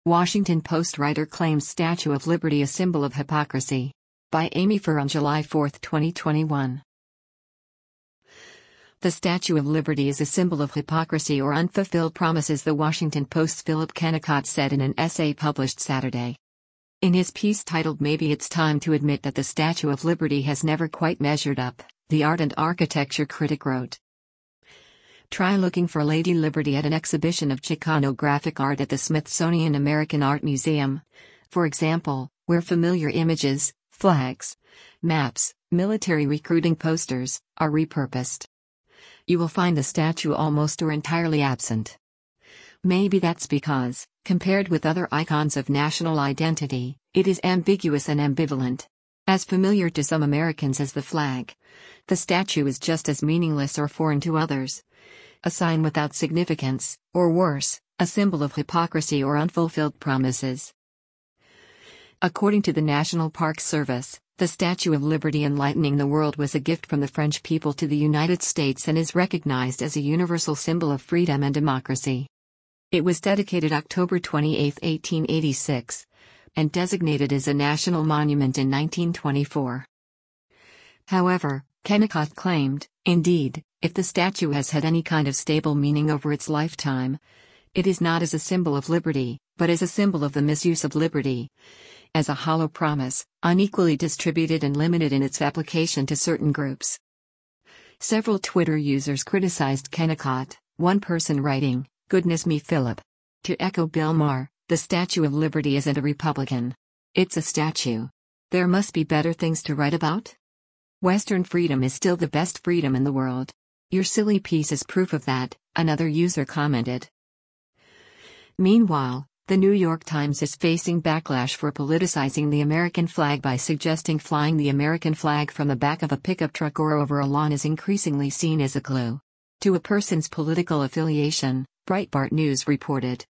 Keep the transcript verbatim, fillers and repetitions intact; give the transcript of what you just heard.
Washington Post writer claims Statue of Liberty a symbol of hypocrisy. By Amy Furr on July fourth, twenty twenty-one. The Statue of Liberty is a symbol of hypocrisy or unfulfilled promises, the Washington Post's Philip Kennicott said in an essay published Saturday. In his piece titled "Maybe It's Time to Admit That the Statue of Liberty Has Never Quite Measured Up," the art and architecture critic wrote. Try looking for Lady Liberty at an exhibition of Chicano graphic art at the Smithsonian American Art Museum, for example, where familiar images, flags, maps, military recruiting posters, are repurposed. You will find the statue almost or entirely absent. Maybe that's because, compared with other icons of national identity, it is ambiguous and ambivalent. As familiar to some Americans as the flag, the statue is just as meaningless or foreign to others. A sign without significance, or worse, a symbol of hypocrisy or unfulfilled promises. According to the National Park Service, the Statue of Liberty enlightening the world was a gift from the French people to the United States and is recognized as a universal symbol of freedom and democracy. It was dedicated October twenty-eighth, eighteen eighty-six, and designated as a national monument in nineteen twenty-four. However, Kennicott claimed, indeed, if the statue has had any kind of stable meaning over its lifetime, it is not as a symbol of liberty, but as a symbol of the misuse of liberty, as a hollow promise, unequally distributed and limited in its application to certain groups. Several Twitter users criticized Kennicott, one person writing, "Goodness me, Philip. To echo Bill Maher, the Statue of Liberty isn't a Republican. It's a statue. There must be better things to write about? Western freedom is still the best freedom in the world. Your silly piece is proof of that," another user commented. Meanwhile, the New York Times is facing backlash for politicizing the American flag by suggesting flying the American flag from the back of a pickup truck or over a lawn is increasingly seen as a clue to a person's political affiliation, Breitbart News reported.